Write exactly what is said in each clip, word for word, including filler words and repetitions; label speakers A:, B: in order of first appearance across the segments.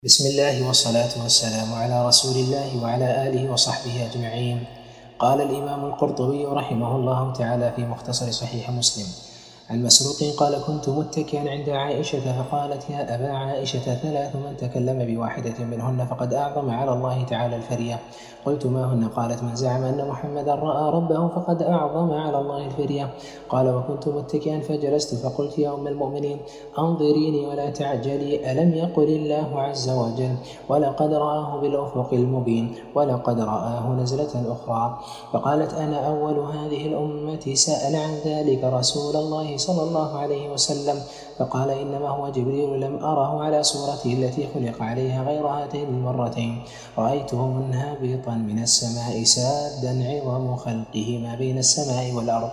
A: بسم الله والصلاة والسلام على رسول الله وعلى آله وصحبه أجمعين. قال الإمام القرطبي رحمه الله تعالى في مختصر صحيح مسلم عن مسروق قال: كنت متكئا عند عائشة فقالت: يا أبا عائشة، ثلاث من تكلم بواحدة منهن فقد أعظم على الله تعالى الفرية. قلت: ما هن؟ قالت: من زعم أن محمدا رأى ربه فقد أعظم على الله الفرية. قال: وكنت متكئا فجلست فقلت: يا أم المؤمنين، أنظريني ولا تعجلي، ألم يقل الله عز وجل: ولقد رآه بالأفق المبين، ولقد رآه نزلة أخرى. فقالت: أنا أول هذه الأمة سأل عن ذلك رسول الله صلى الله عليه وسلم، فقال: إنما هو جبريل، لم أره على صورته التي خلق عليها غير هاتين المرتين، رأيته منهبطا من السماء سادا عظم خلقه ما بين السماء والأرض.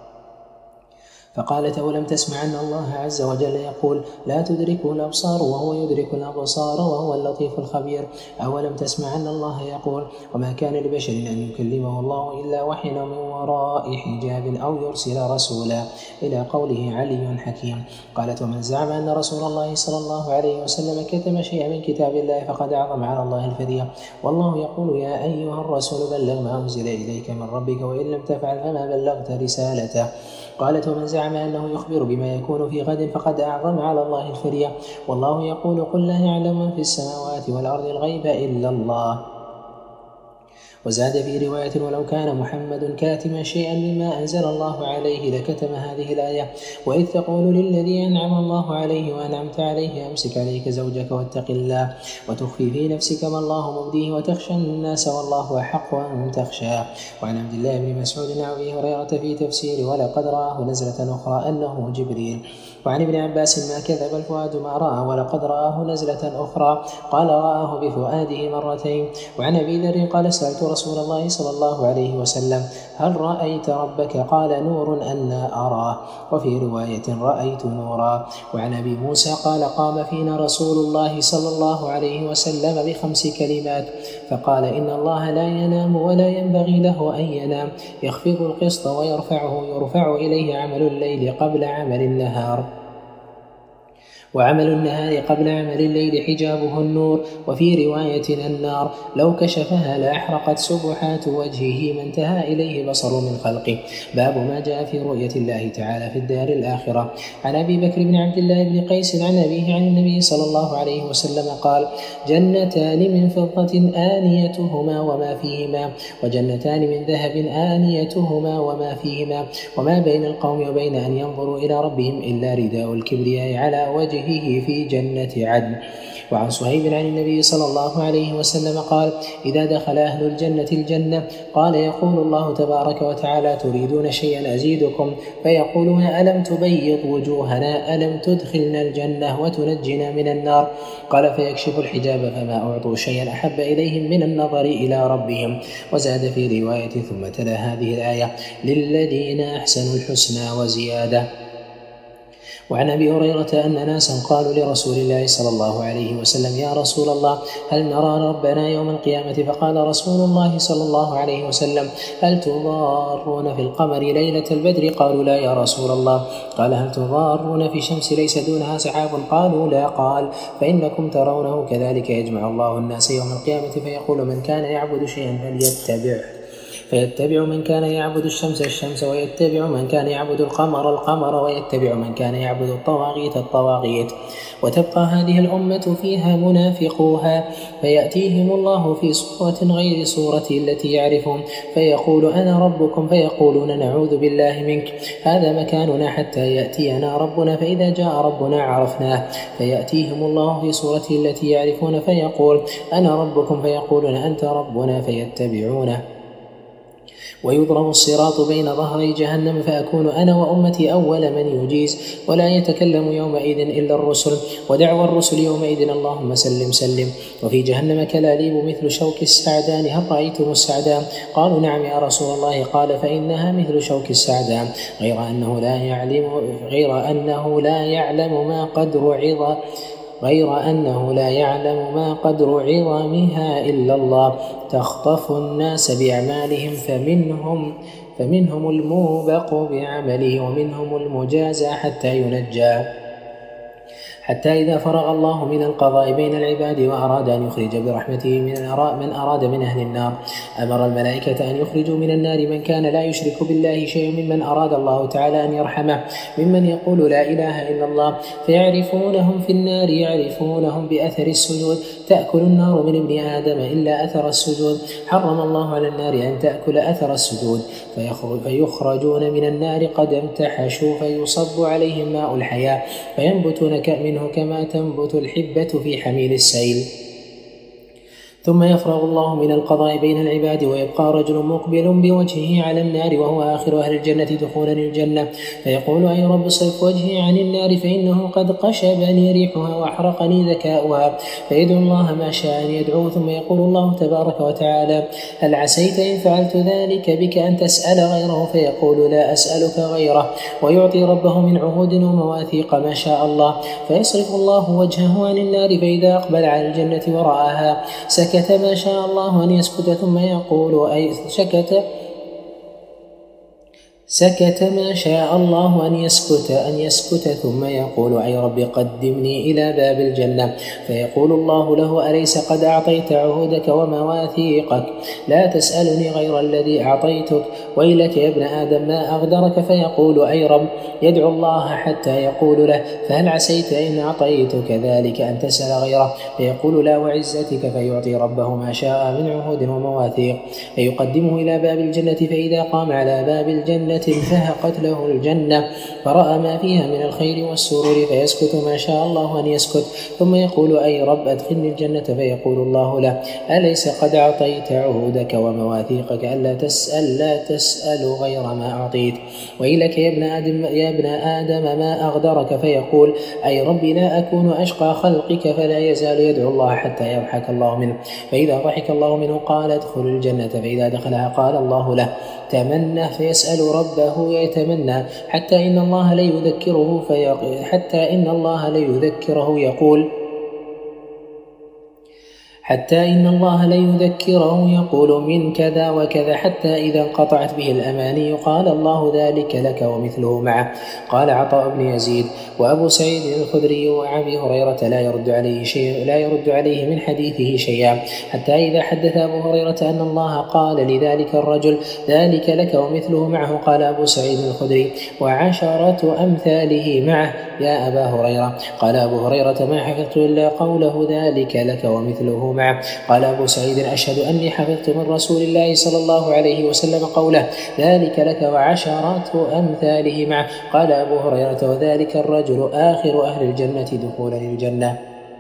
A: فقالت: أولم تسمع أن الله عز وجل يقول: لا تدركه الأبصار وهو يدرك الأبصار وهو اللطيف الخبير؟ أولم تسمع أن الله يقول: وما كان لبشر أن يكلمه الله إلا وحيا من وراء حجاب أو يرسل رسولا، إلى قوله علي حكيم. قالت: ومن زعم أن رسول الله صلى الله عليه وسلم كتم شيئا من كتاب الله فقد أعظم على الله الفرية، والله يقول: يا أيها الرسول بلغ ما أنزل إليك من ربك وإن لم تفعل فما بلغت رسالته. قالت: ومن زعم أنه يخبر بما يكون في غد فقد أعظم على الله الفرية، والله يقول: قل لا يعلم من في السماوات والأرض الغيب إلا الله. وزاد في رواية: ولو كان محمد كاتما شيئا مما أنزل الله عليه لكتم هذه الآية. وإذ تقول للذي أنعم الله عليه وأنعمت عليه: أمسك عليك زوجك واتق الله وتخفي في نفسك ما الله مبديه وتخشى الناس والله أحق أن تخشى. وعن عبد الله بن مسعود عن أبي هريرة في تفسير ولقد رآه نزلة أخرى أنه جبريل. وعن ابن عباس: ما كذب الفؤاد ما رأى ولقد رآه نزلة أخرى، قال: رآه بفؤاده مرتين. وعن أبي ذر قال: سألت رسول الله صلى الله عليه وسلم: هل رأيت ربك؟ قال: نور أنا أراه. وفي رواية: رأيت نورا. وعن أبي موسى قال: قام فينا رسول الله صلى الله عليه وسلم بخمس كلمات فقال: إن الله لا ينام ولا ينبغي له أن ينام، يخفض القسط ويرفعه، يرفع إليه عمل الليل قبل عمل النهار، وعمل النهار قبل عمل الليل حجابه النور. وفي رواية: النار لو كشفها لأحرقت سبحات وجهه ما انتهى إليه بصر من خلقه. باب ما جاء في رؤية الله تعالى في الدار الآخرة. عن أبي بكر بن عبد الله بن قيس عن أبيه عن النبي صلى الله عليه وسلم قال: جنتان من فضة آنيتهما وما فيهما، وجنتان من ذهب آنيتهما وما فيهما، وما بين القوم وبين أن ينظروا إلى ربهم إلا رداء الكبرياء على وجهه في جنة عدن. وعن صهيب عن النبي صلى الله عليه وسلم قال: إذا دخل أهل الجنة الجنة قال: يقول الله تبارك وتعالى: تريدون شيئا أزيدكم؟ فيقولون: ألم تبيض وجوهنا؟ ألم تدخلنا الجنة وتنجنا من النار؟ قال: فيكشف الحجاب فما أعطوا شيئا أحب إليهم من النظر إلى ربهم. وزاد في رواية: ثم تلا هذه الآية: للذين أحسنوا الحسنى وزيادة. وعن أبي هريرة أن ناسا قالوا لرسول الله صلى الله عليه وسلم: يا رسول الله، هل نرى ربنا يوم القيامة؟ فقال رسول الله صلى الله عليه وسلم: هل تضارون في القمر ليلة البدر؟ قالوا: لا يا رسول الله. قال: هل تضارون في الشمس ليس دونها سحاب؟ قالوا: لا. قال: فإنكم ترونه كذلك يجمع الله الناس يوم القيامة فيقول: من كان يعبد شيئا فليتبعه، فيتبع من كان يعبد الشمس الشمس، ويتبع من كان يعبد القمر القمر، ويتبع من كان يعبد الطواغيت الطواغيت. وتبقى هذه الأمة فيها منافقوها، فيأتيهم الله في صورة غير صورته التي يعرفهم، فيقول: أنا ربكم، فيقولون: نعوذ بالله منك، هذا مكاننا حتى يأتينا ربنا، فإذا جاء ربنا عرفناه، فيأتيهم الله في صورته التي يعرفون، فيقول: أنا ربكم، فيقولون: أنت ربنا، فيتبعونه. ويضرب الصراط بين ظهري جهنم، فأكون أنا وأمتي أول من يجيز، ولا يتكلم يومئذ إلا الرسل، ودعوى الرسل يومئذ: اللهم سلم سلم. وفي جهنم كلاليب مثل شوك السعدان، هل رأيتم السعدان؟ قالوا: نعم يا رسول الله. قال: فإنها مثل شوك السعدان، غير أنه لا يعلم, غير أنه لا يعلم ما قدر عظى غير أنه لا يعلم ما قدر عظامها إلا الله، تخطف الناس بأعمالهم، فمنهم, فمنهم الموبق بعمله، ومنهم المجازى حتى ينجى. حتى إذا فرغ الله من القضاء بين العباد وأراد أن يخرج برحمته من أراد من أهل النار أمر الملائكة أن يخرجوا من النار من كان لا يشرك بالله شيئا ممن أراد الله تعالى أن يرحمه ممن يقول لا إله إلا الله، فيعرفونهم في النار يعرفونهم بأثر السجود، تأكل النار من ابن آدم إلا أثر السجود، حرم الله على النار أن تأكل أثر السجود، فيخرجون من النار قد امتحشوا فيصب عليهم ماء الحياة فينبتون منه كما تنبت الحبة في حميل السيل. ثم يفرغ الله من القضاء بين العباد ويبقى رجل مقبل بوجهه على النار وهو آخر أهل الجنة دخولا الجنة، فيقول أي رب صرف وجهي عن النار فإنه قد قشبني ريحها وأحرقني ذكاؤها، فيدعو الله ما شاء أن يدعوه، ثم يقول الله تبارك وتعالى هل عسيت إن فعلت ذلك بك أن تسأل غيره؟ فيقول لا أسألك غيره، ويعطي ربه من عهود ومواثيق ما شاء الله، فيصرف الله وجهه عن النار، فإذا أقبل على الجنة ورآها سكت سكت ما شاء الله أن يسكت، ثم يقول أي سكت سكت ما شاء الله أن يسكت أن يسكت ثم يقول أي رب قدمني إلى باب الجنة، فيقول الله له أليس قد أعطيت عهودك ومواثيقك؟ لا تسألني غير الذي أعطيتك، ويلك يا ابن آدم ما أغدرك؟ فيقول أي رب يدعو الله حتى يقول له فهل عسيت إن أعطيتك ذلك أن تسأل غيره؟ فيقول لا وعزتك، فيعطي ربه ما شاء من عهود ومواثيق، فيقدمه إلى باب الجنة، فإذا قام على باب الجنة انفهقت له الجنة فرأى ما فيها من الخير والسرور، فيسكت ما شاء الله أن يسكت، ثم يقول أي رب أدخلني الجنة، فيقول الله له أليس قد أعطيت عهودك ومواثيقك ألا تسأل لا تسأل غير ما أعطيت؟ ويلك يا ابن آدم يا ابن آدم ما أغدرك؟ فيقول أي رب لا أكون أشقى خلقك، فلا يزال يدعو الله حتى يضحك الله منه، فإذا ضحك الله منه قال ادخل الجنة، فإذا دخلها قال الله له تمنى، فيسأل ربه يتمنى حتى إن الله ليذكره حتى إن الله ليذكره يقول حتى إن الله ليذكره يقول من كذا وكذا، حتى إذا انقطعت به الأماني قال الله ذلك لك ومثله معه. قال عطاء بن يزيد وأبو سعيد الخدري وأبي هريرة لا يرد عليه شيء لا يرد عليه من حديثه شيئا، حتى إذا حدث أبو هريرة أن الله قال لذلك الرجل ذلك لك ومثله معه، قال أبو سعيد الخدري وعشرة أمثاله معه يا أبا هريرة. قال أبو هريرة ما حفظت إلا قوله ذلك لك ومثله معه. قال أبو سعيد أشهد أني حفظت من رسول الله صلى الله عليه وسلم قوله ذلك لك وعشرة أمثاله معه. قال أبو هريرة وذلك الرجل آخر أهل الجنة دخولا الجنة.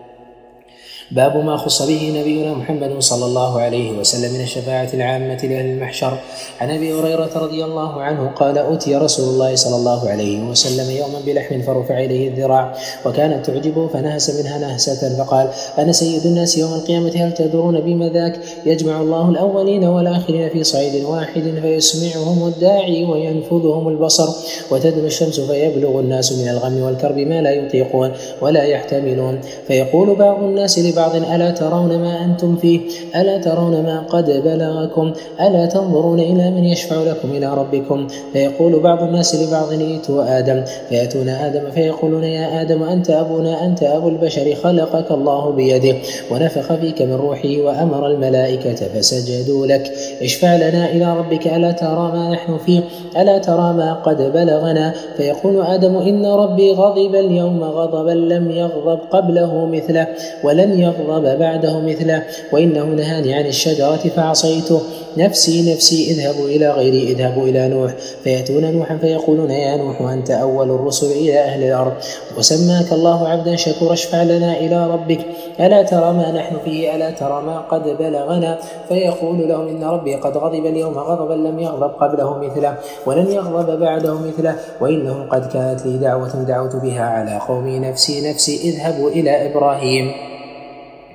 A: باب ما خص به نبينا محمد صلى الله عليه وسلم من الشفاعة العامة لأهل المحشر. عن أبي هريرة رضي الله عنه قال أتي رسول الله صلى الله عليه وسلم يوما بلحم فرفع إليه الذراع وكانت تعجبه فنهس منها نهسة فقال أنا سيد الناس يوم القيامة هل تدرون بما ذاك؟ يجمع الله الأولين والآخرين في صعيد واحد فيسمعهم الداعي وينفذهم البصر وتدنو الشمس فيبلغ الناس من الغم والكرب ما لا يطيقون ولا يحتملون، فيقول بعض الناس لبعض ألا ترون ما أنتم فيه؟ ألا ترون ما قد بلغكم؟ ألا تنظرون إلى من يشفع لكم إلى ربكم؟ فيقول بعض الناس لبعض ائتوا آدم، فيأتون آدم فيقولون يا آدم أنت أبونا أنت أبو البشر خلقك الله بيده ونفخ فيك من روحه وأمر الملائكة فسجدوا لك، اشفع لنا إلى ربك ألا ترى ما نحن فيه؟ ألا ترى ما قد بلغنا؟ فيقول آدم إن ربي غضب اليوم غضبا لم يغضب قبله مثله ولن يغضب بعده مثله، وإنه نهاني عن الشجرة فعصيته، نفسي نفسي اذهبوا إلى غيري اذهبوا إلى نوح. فيأتون نوحا فيقولون يا نوح أنت أول الرسل إلى أهل الأرض وسماك الله عبدا شكورا اشفع لنا إلى ربك ألا ترى ما نحن فيه؟ ألا ترى ما قد بلغنا؟ فيقول لهم إن ربي قد غضب اليوم غضبا لم يغضب قبله مثله ولن يغضب بعده مثله، وإنه قد كانت لي دعوة دعوت بها على قومي نفسي نفسي اذهبوا إلى إبراهيم.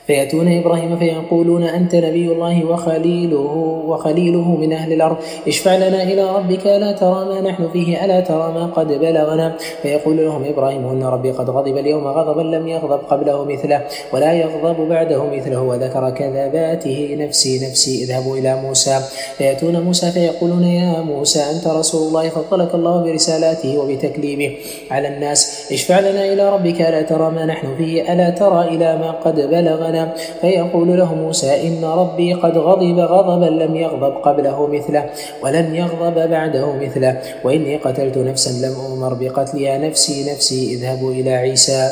A: فيأتون إبراهيم فيقولون أنت نبي الله وخليله, وخليله من أهل الأرض، اشفع لنا إلى ربك ألا ترى ما نحن فيه، ألا ترى ما قد بلغنا. فيقول لهم إبراهيم إن ربي قد غضب اليوم غضبا لم يغضب قبله مثله ولا يغضب بعده مثله، وذكر كذباته نفسي نفسي اذهبوا إلى موسى. فيأتون موسى فيقولون يا موسى أنت رسول الله فضلك الله برسالاته وبتكليمه على الناس، اشفع لنا إلى ربك ألا ترى ما نحن فيه، ألا ترى إلى ما قد بلغنا. فيقول له موسى إن ربي قد غضب غضبا لم يغضب قبله مثله ولن يغضب بعده مثله، وإني قتلت نفسا لم أؤمر بقتلها نفسي نفسي اذهبوا إلى عيسى.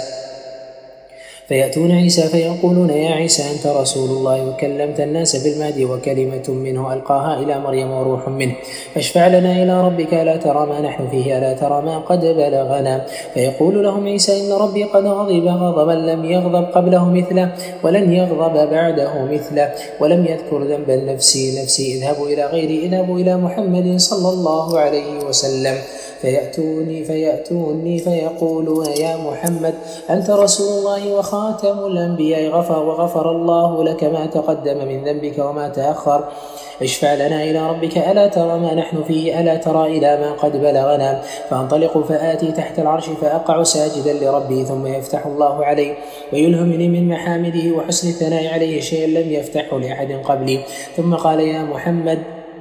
A: فيأتون عيسى فيقولون يا عيسى أنت رسول الله وكلمت الناس بالمهد وكلمة منه ألقاها إلى مريم وروح منه، فاشفع لنا إلى ربك ألا ترى ما نحن فيه، ألا ترى ما قد بلغنا. فيقول لهم عيسى إن ربي قد غضب غضبا لم يغضب قبله مثله ولن يغضب بعده مثله، ولم يذكر ذنبا نفسي نفسي اذهبوا إلى غيري، اذهبوا إلى محمد صلى الله عليه وسلم. فيأتوني فيأتوني فيقولون يا محمد أنت رسول الله وخاتم الأنبياء غفر وغفر الله لك ما تقدم من ذنبك وما تأخر، اشفع لنا إلى ربك ألا ترى ما نحن فيه، ألا ترى إلى ما قد بلغنا. فانطلق فآتي تحت العرش فأقع ساجدا لربي، ثم يفتح الله علي ويلهمني من محامده وحسن الثناء عليه شيئا لم يفتحه لأحد قبلي. ثم قال يا محمد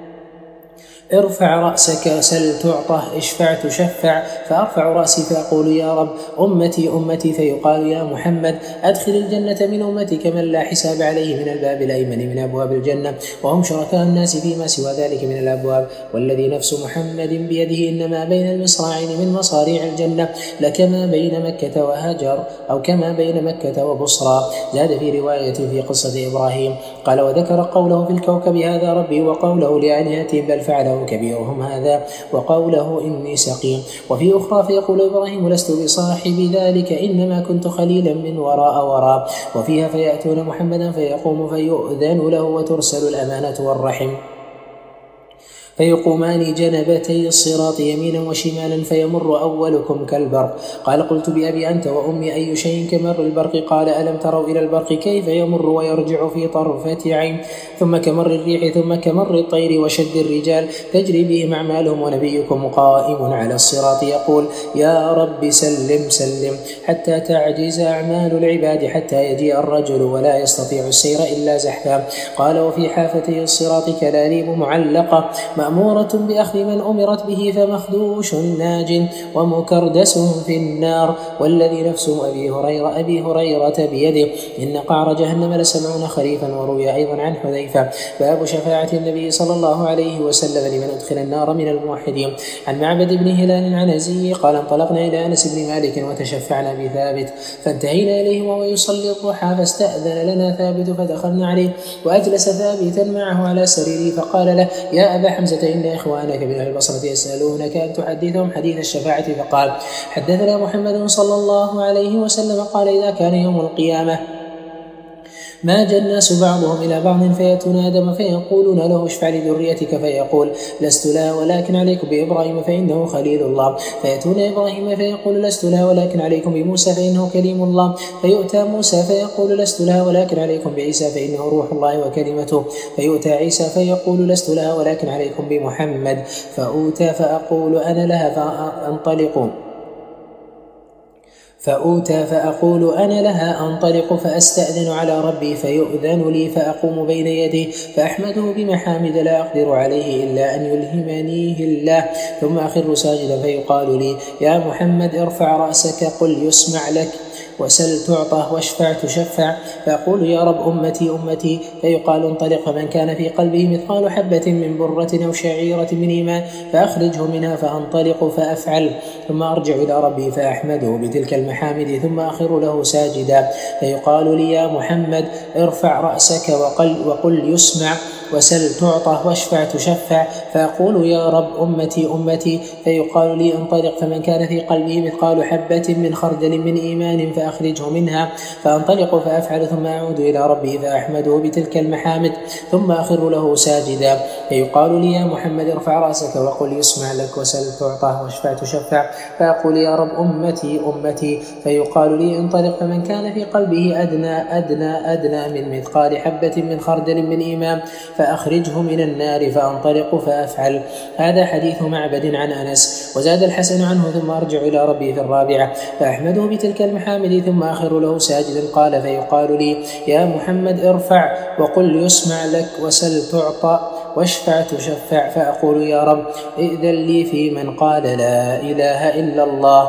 A: ارفع رأسك سل تعطه، اشفع تشفع. فأرفع رأسي فأقول يا رب أمتي أمتي، فيقال يا محمد أدخل الجنة من أمتك من لا حساب عليه من الباب الأيمن من أبواب الجنة، وهم شركاء الناس فيما سوى ذلك من الأبواب، والذي نفس محمد بيده إنما بين المصراعين من مصاريع الجنة لكما بين مكة وهاجر أو كما بين مكة وبصرى. زاد في رواية في قصة إبراهيم قال وذكر قوله في الكوكب هذا ربي، وقوله لآلهتهم بل فعله كبيرهم هذا، وقوله إني سقيم. وفي أخرى فيقول إبراهيم لست بصاحب ذلك إنما كنت خليلا من وراء وراء. وفيها فيأتون محمدا فيقوم فيؤذن له وترسل الأمانة والرحم، فيقومان جنبتي الصراط يمينا وشمالا فيمر أولكم كالبرق. قال قلت بأبي أنت وأمي أي شيء كمر البرق؟ قال ألم تروا إلى البرق كيف يمر ويرجع في طرفة عين، ثم كمر الريح ثم كمر الطير وشد الرجال تجري بهم أعمالهم، ونبيكم قائم على الصراط يقول يا رب سلم سلم حتى تعجز أعمال العباد حتى يجيء الرجل ولا يستطيع السير إلا زحفا. قال وفي حافتي الصراط كلاليب معلقة مأمورة بأخذ من أمرت به فمخدوش ناج ومكردس في النار، والذي نفس أبي هريرة, أبي هريرة بيده إن قعر جهنم لسبعون خريفا. وروي أيضا عن حذيفة باب شفاعة النبي صلى الله عليه وسلم لمن أدخل النار من الموحدين. عن معبد بن هلال عن أزي قال انطلقنا إلى أنس بن مالك وتشفعنا بثابت فانتهينا إليه وهو يصلي الضحى، فاستأذن لنا ثابت فدخلنا عليه وأجلس ثابتا معه على سريره فقال له يا أبا حمزة إن إخوانك من أهل البصرة يسألونك أن تحدثهم حديث الشفاعة، فقال حدثنا محمد صلى الله عليه وسلم قال إذا كان يوم القيامة ما جاء الناس بعضهم إلى بعض فيأتون آدم فيقولون له اشفع لذريتك، فيقول لست لها ولكن عليكم بإبراهيم فإنه خليل الله. فيأتون إبراهيم فيقول لست لها ولكن عليكم بموسى فإنه كليم الله. فيؤتى موسى فيقول لست لها ولكن عليكم بعيسى فإنه روح الله وكلمته. فيؤتى عيسى فيقول لست لها ولكن عليكم بمحمد. فأوتى فأقول أنا لها فأنطلق فأوتى فأقول أنا لها أنطلق فأستأذن على ربي فيؤذن لي فأقوم بين يديه فأحمده بمحامد لا أقدر عليه إلا أن يلهمنيه الله، ثم أخر ساجدا فيقال لي يا محمد ارفع رأسك قل يسمع لك وسل تعطه واشفع تشفع. فأقول يا رب أمتي أمتي، فيقال انطلق، فمن كان في قلبه مثقال حبة من برة أو شعيرة من إيمان فأخرجه منها فأنطلق فأفعل، ثم أرجع إلى ربي فأحمده بتلك المحامد ثم أخر له ساجدا. فيقال لي يا محمد ارفع رأسك وقل, وقل يسمع وسل تعطى واشفع تشفع، فأقول يا رب أمتي أمتي، فيقال لي انطلق، فمن كان في قلبه مثقال حبة من خردل من إيمان فأخرجه منها، فأنطلق فأفعل، ثم أعود إلى ربي فأحمده بتلك المحامد، ثم أخر له ساجدا، فيقال لي يا محمد ارفع رأسك وقل يسمع لك، وسل تعطى واشفع تشفع، فأقول يا رب أمتي أمتي، فيقال لي انطلق، فمن كان في قلبه أدنى أدنى أدنى من مثقال حبة من خردل من إيمان فأخرجه من النار، فأنطلق فأفعل. هذا حديث معبد عن أنس. وزاد الحسن عنه ثم أرجع إلى ربي في الرابعة فأحمده بتلك المحامد، ثم أخر له ساجدا. قال فيقال لي يا محمد ارفع وقل يسمع لك، وسل تعطى واشفع تشفع، فأقول يا رب ائذن لي في من قال لا إله إلا الله.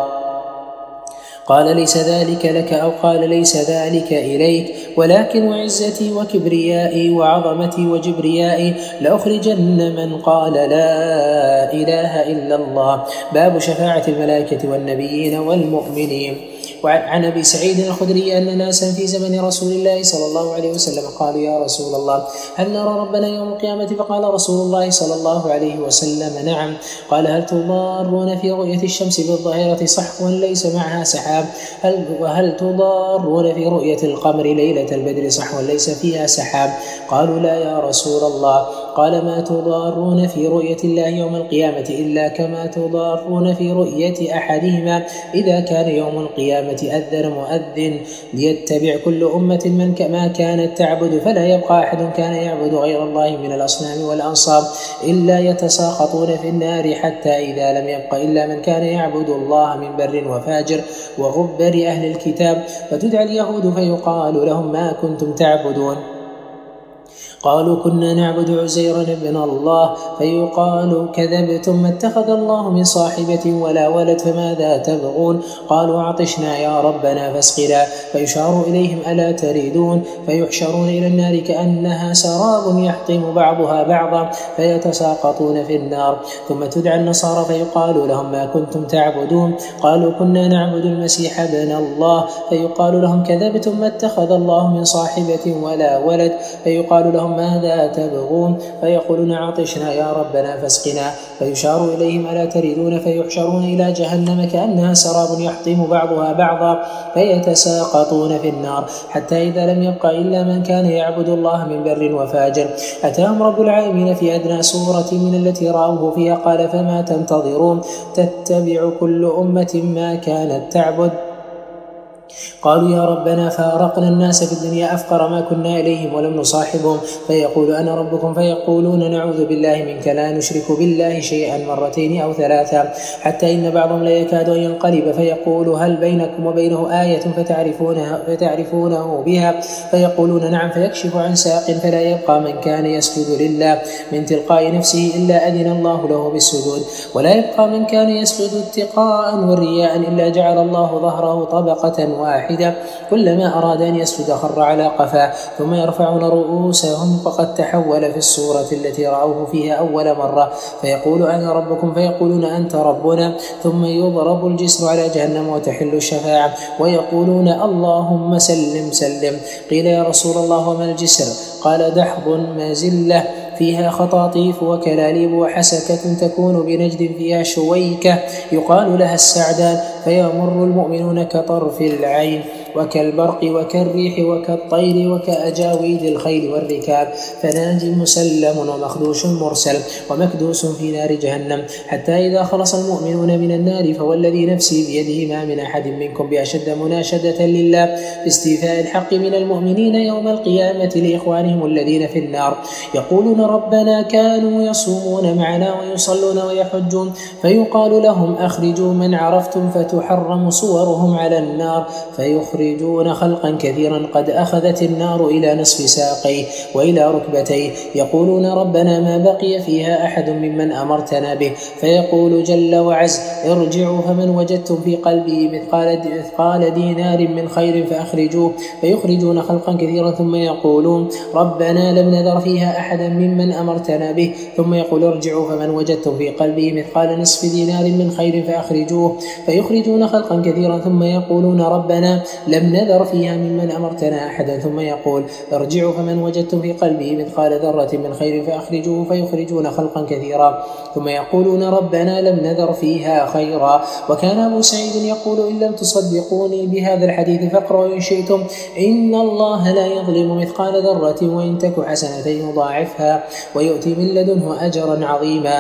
A: قال ليس ذلك لك، أو قال ليس ذلك إليك، ولكن وعزتي وكبريائي وعظمتي وجبريائي لأخرجن من قال لا إله إلا الله. باب شفاعة الملائكة والنبيين والمؤمنين. وعن أبي سعيد الخدري أن ناسا في زمن رسول الله صلى الله عليه وسلم قالوا يا رسول الله هل نرى ربنا يوم القيامة؟ فقال رسول الله صلى الله عليه وسلم نعم. قال هل تضارون في رؤية الشمس بالظاهرة صحوا ليس معها سحاب؟ هل وهل تضارون في رؤية القمر ليلة البدر صحوا ليس فيها سحاب؟ قالوا لا يا رسول الله. قال ما تضارون في رؤية الله يوم القيامة إلا كما تضارون في رؤية أحدهما إذا كان يوم القيامة أذن مؤذن ليتبع كل أمة من ما كانت تعبد، فلا يبقى أحد كان يعبد غير الله من الأصنام والأنصاب إلا يتساقطون في النار، حتى إذا لم يبق إلا من كان يعبد الله من بر وفاجر وغبر أهل الكتاب، فتدعى اليهود فيقال لهم ما كنتم تعبدون؟ قالوا كنا نعبد عزيرا ابن الله، فيقال كذبتم، ما اتخذ الله من صاحبة ولا ولد فماذا تبغون؟ قالوا عطشنا يا ربنا فاسقنا، فيشار إليهم ألا تريدون؟ فيحشرون إلى النار كأنها سراب يحطم بعضها بعضا فيتساقطون في النار. ثم تدعى النصارى فيقال لهم ما كنتم تعبدون؟ قالوا كنا نعبد المسيح ابن الله، فيقال لهم كذبتم، ما اتخذ الله من صاحبة ولا ولد، فيقال لهم ماذا تبغون؟ فيقولون عطشنا يا ربنا فاسقنا، فيشار إليهم ألا تريدون؟ فيحشرون إلى جهنم كأنها سراب يحطم بعضها بعضا فيتساقطون في النار، حتى إذا لم يبق إلا من كان يعبد الله من بر وفاجر أتاهم رب العالمين في أدنى سورة من التي رأوه فيها، قال فما تنتظرون؟ تتبع كل أمة ما كانت تعبد. قالوا يا ربنا فارقنا الناس في الدنيا أفقر ما كنا إليهم ولم نصاحبهم، فيقول أنا ربكم، فيقولون نعوذ بالله منك لا نشرك بالله شيئا مرتين أو ثلاثا، حتى إن بعضهم لا يكاد أن ينقلب فيقول هل بينكم وبينه آية فتعرفونه, فتعرفونه بها؟ فيقولون نعم، فيكشف عن ساق فلا يبقى من كان يسجد لله من تلقاء نفسه إلا أذن الله له بالسجود، ولا يبقى من كان يسجد اتقاء والرياء إلا جعل الله ظهره طبقة واحدة، كلما أراد أن يسجد خر على قفاه، ثم يرفعون رؤوسهم وقد تحول في الصورة التي رأوه فيها أول مرة، فيقول أنا ربكم، فيقولون أنت ربنا، ثم يضرب الجسر على جهنم وتحل الشفاعة، ويقولون اللهم سلم سلم. قيل يا رسول الله وما الجسر؟ قال دحض مازلة فيها خطاطيف وكلاليب وحسكة تكون بنجد فيها شويكة يقال لها السعدان، فيمر المؤمنون كطرف العين وكالبرق وكالريح وكالطير وكأجاويد الخيل والركاب، فناج مسلم ومخدوش مرسل ومكدوس في نار جهنم، حتى إذا خلص المؤمنون من النار فوالذي نفسي بيده ما من أحد منكم بأشد مناشدة لله في استيفاء الحق من المؤمنين يوم القيامة لإخوانهم الذين في النار، يقولون ربنا كانوا يصومون معنا ويصلون ويحجون، فيقال لهم أخرجوا من عرفتم فتحرم صورهم على النار، فيخرجون خلقا كثيرا قد أخذت النار إلى نصف ساقيه وإلى ركبتيه، يقولون ربنا ما بقي فيها أحد ممن أمرتنا به، فيقول جل وعز ارجعوا فمن وجدتم في قلبه مثقال, مثقال دينار من خير فأخرجوه، فيخرجون خلقا كثيرا ثم يقولون ربنا لم نذر فيها أحدا ممن أمرتنا به، ثم يقول ارجعوا فمن وجدتم في قلبه مثقال نصف دينار من خير فأخرجوه، فيخرجون خلقا كثيرا ثم يقولون ربنا لم نذر فيها ممن أمرتنا أحدا، ثم يقول ارجعوا فمن وجدتم في قلبه مثقال ذرة من خير فأخرجوه فيخرجون خلقا كثيرا، ثم يقولون ربنا لم نذر فيها خيرا. وكان أبو سعيد يقول إن لم تصدقوني بهذا الحديث فاقرأوا إن شئتم إن الله لا يظلم مثقال ذرة وإن تك حسنة يضاعفها ويؤتي من لدنه أجرا عظيما.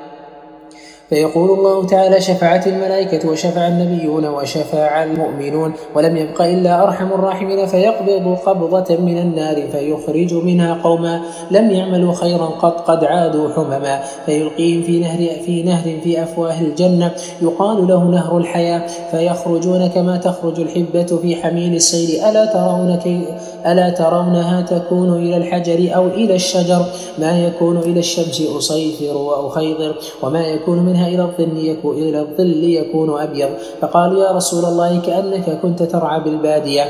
A: فيقول الله تعالى شفعت الملائكة وشفع النبيون وشفع المؤمنون ولم يبق إلا أرحم الراحمين، فيقبض قبضة من النار فيخرج منها قوما لم يعملوا خيرا قط قد عادوا حمما، فيلقيهم في نهر في نهر في أفواه الجنة يقال له نهر الحياة، فيخرجون كما تخرج الحبة في حميل السيل. ألا ترون كي ألا ترونها تكون إلى الحجر أو إلى الشجر ما يكون إلى الشمس أصيفر وأخيضر وما يكون من إلى الظل يكون إلى الظل يكون أبيض. فقالوا يا رسول الله كأنك كنت ترعى بالبادية.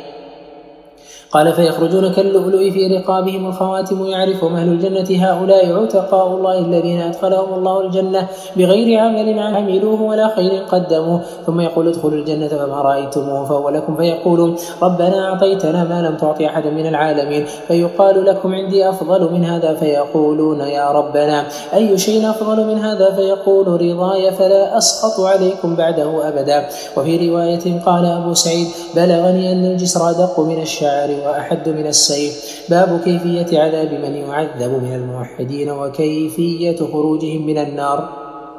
A: قال فيخرجون كاللؤلؤ في رقابهم الخواتم يعرفهم أهل الجنة هؤلاء عتقاء الله الذين أدخلهم الله الجنة بغير عمل عملوه ولا خير قدموه، ثم يقول ادخلوا الجنة فما رأيتموه فهو لكم، فيقولون ربنا أعطيتنا ما لم تعطي أحدا من العالمين، فيقال لكم عندي أفضل من هذا، فيقولون يا ربنا أي شيء أفضل من هذا، فيقول رضاي فلا أسقط عليكم بعده أبدا. وفي رواية قال أبو سعيد بلغني أن الجسر أدق من الشعر وأحد من السيف. باب كيفية عذاب من يعذب من الموحدين وكيفية خروجهم من النار.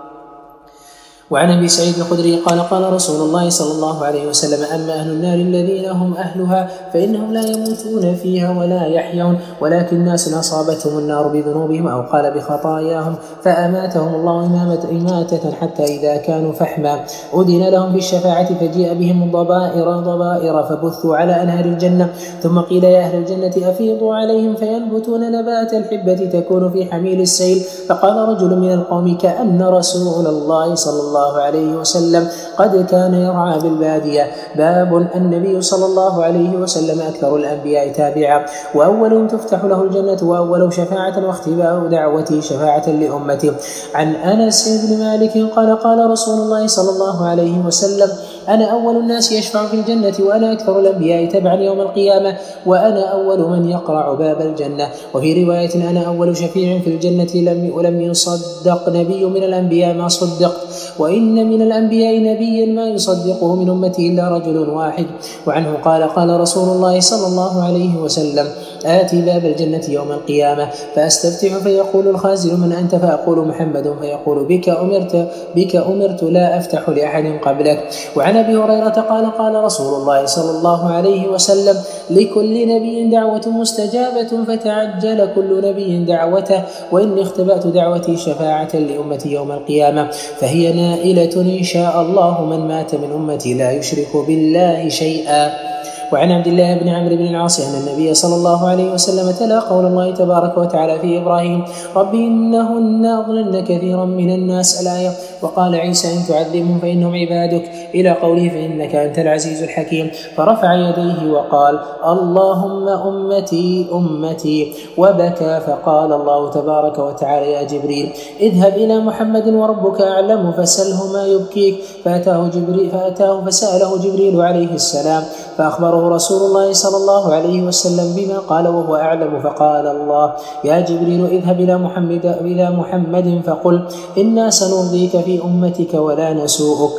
A: وعن أبي سعيد الخدري قال قال رسول الله صلى الله عليه وسلم أما أهل النار الذين هم أهلها فإنهم لا يموتون فيها ولا يحيون، ولكن ناس أصابتهم النار بذنوبهم أو قال بخطاياهم فأماتهم الله إماتة حتى إذا كانوا فحما أذن لهم بالشفاعة فجيء بهم ضبائر ضبائر فبثوا على أنهار الجنة، ثم قيل يا أهل الجنة أفيضوا عليهم فينبتون نبات الحبة تكون في حميل السيل. فقال رجل من القوم كأن رسول الله صلى الله الله عليه وسلم قد كان يرعى بالبادية. باب النبي صلى الله عليه وسلم أكثر الأنبياء تابعا وأولهم تفتح له الجنة وأول شفاعة واختباء دعوته شفاعة لأمته. عن أنس بن مالك قال قال رسول الله صلى الله عليه وسلم أنا أول الناس يشفع في الجنة وأنا أكثر الأنبياء تبعا يوم القيامة وأنا أول من يقرع باب الجنة. وفي رواية أنا أول شفيع في الجنة لم لم يصدق نبي من الأنبياء ما صدقت، وإن من الأنبياء نبيا ما يصدقه من أمتي إلا رجل واحد. وعنه قال قال رسول الله صلى الله عليه وسلم آتي باب الجنة يوم القيامة فأستفتح فيقول الخازن من أنت؟ فأقول محمد، فيقول بك أمرت بك أمرت لا أفتح لأحد قبلك. وعن أبي هريرة قال قال رسول الله صلى الله عليه وسلم لكل نبي دعوة مستجابة فتعجل كل نبي دعوته، وإني اختبأت دعوتي شفاعة لأمتي يوم القيامة فهي نائلة إن شاء الله من مات من أمتي لا يشرك بالله شيئا. وعن عبد الله بن عمرو بن العاص أن النبي صلى الله عليه وسلم تلا قول الله تبارك وتعالى في إبراهيم رب إنهن أضللن كثيرا من الناس الآية. وقال عيسى إن تعذبهم فإنهم عبادك إلى قوله فإنك أنت العزيز الحكيم، فرفع يديه وقال اللهم أمتي أمتي وبكى. فقال الله تبارك وتعالى يا جبريل اذهب إلى محمد وربك أعلم فسله ما يبكيك. فأتاه, جبريل فأتاه فسأله جبريل عليه السلام فأخبره رسول الله صلى الله عليه وسلم بما قال وهو أعلم. فقال الله يا جبريل اذهب إلى محمد, إلى محمد فقل إنا سنرضيك في أمتك ولا نسوءك.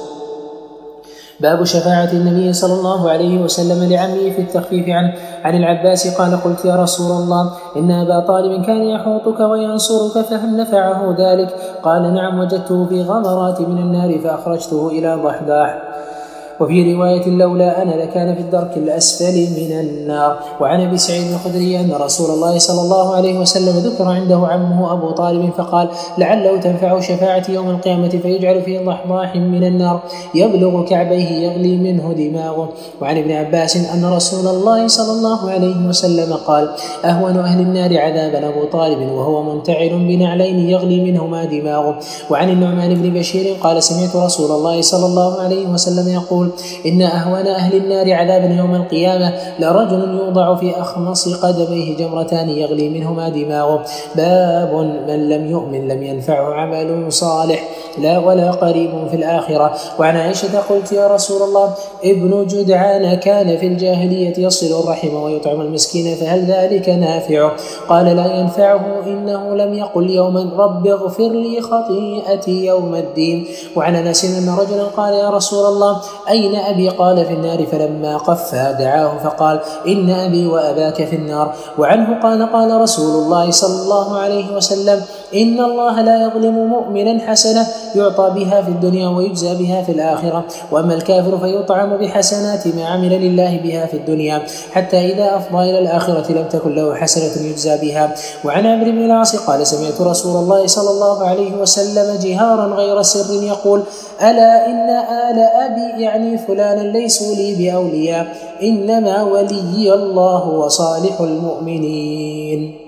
A: باب شفاعة النبي صلى الله عليه وسلم لعمه في التخفيف عنه. عن العباس قال قلت يا رسول الله إن أبا طالب كان يحوطك وينصرك فهل نفعه ذلك؟ قال نعم وجدته في غمرات من النار فأخرجته إلى ضحضاح. وفي رواية لولا أنا لكان في الدرك الأسفل من النار. وعن أبي سعيد الخدري أن رسول الله صلى الله عليه وسلم ذكر عنده عمه أبو طالب فقال لعله تنفع شفاعة يوم القيامة فيجعل في ضحضاح من النار يبلغ كعبيه يغلي منه دماغه. وعن ابن عباس أن رسول الله صلى الله عليه وسلم قال أهون أهل النار عذابا أبو طالب وهو منتعل بنعلين يغلي منهما دماغه. وعن النعمان بن بشير قال سمعت رسول الله صلى الله عليه وسلم يقول يقول إن أهون أهل النار عذابا يوم القيامة لرجل يوضع في أخمص قدميه جمرتان يغلي منهما دماغه. باب من لم يؤمن لم ينفعه عمل صالح لا ولا قريب في الآخرة. وعن عائشة قلت يا رسول الله ابن جدعان كان في الجاهلية يصل الرحم ويطعم المسكين فهل ذلك نافعه؟ قال لا ينفعه إنه لم يقل يوما رب اغفر لي خطيئتي يوم الدين. وعن أنس أن رجلا قال يا رسول الله أين أبي؟ قال في النار. فلما قفى دعاه فقال إن أبي وأباك في النار. وعنه قال قال رسول الله صلى الله عليه وسلم إن الله لا يظلم مؤمنا حسنة يعطى بها في الدنيا ويجزى بها في الآخرة، وأما الكافر فيطعم بحسنات ما عمل لله بها في الدنيا حتى إذا أفضى إلى الآخرة لم تكن له حسنة يجزى بها. وعن عمرو بن العاص قال سمعت رسول الله صلى الله عليه وسلم جهارا غير سر يقول ألا إن آل أبي يعني فلانا ليسوا لي بأولياء إنما ولي الله وصالح المؤمنين.